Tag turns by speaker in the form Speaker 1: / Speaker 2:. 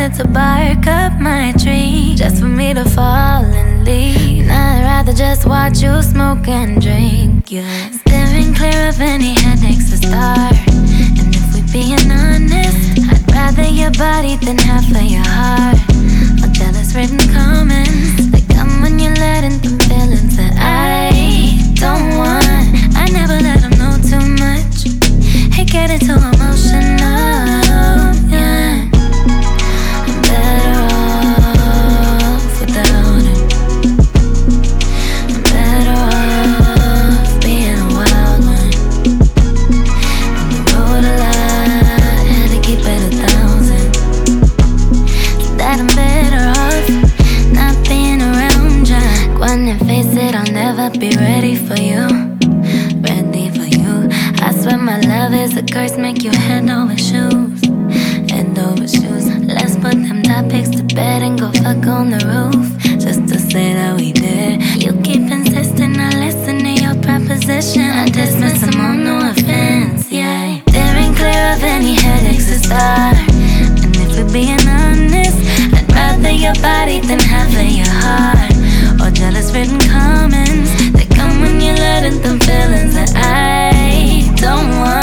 Speaker 1: wanted to bark up my tree just for me to fall and leave. Now I'd rather just watch you smoke and drink, yeah. Steering clear of any headaches to start. And if we're being honest, I'd rather your body than half of your heart. Or jealous written comments that come when you're letting them feelings that I don't want. I never let them know too much. Hey, get it too emotional, yeah. I'm better off without it. I'm better off being a wild one. On the road a lot, had to keep it 1,000. So that I'm better off not being around ya. Go on and face it, I'll never be ready for you. Ready for you. I swear my love is a curse, make you hand over shoes. Hand over shoes. Let's put them topics to bed and go fuck on the roof. Just to say that we did. You keep insisting I listen to your proposition. I dismiss them on no offense, yeah. Steering clear of any headaches to start. And if we're being honest, I'd rather your body than half of your heart. Or jealous written comments that come when you're letting them feelings that I don't want.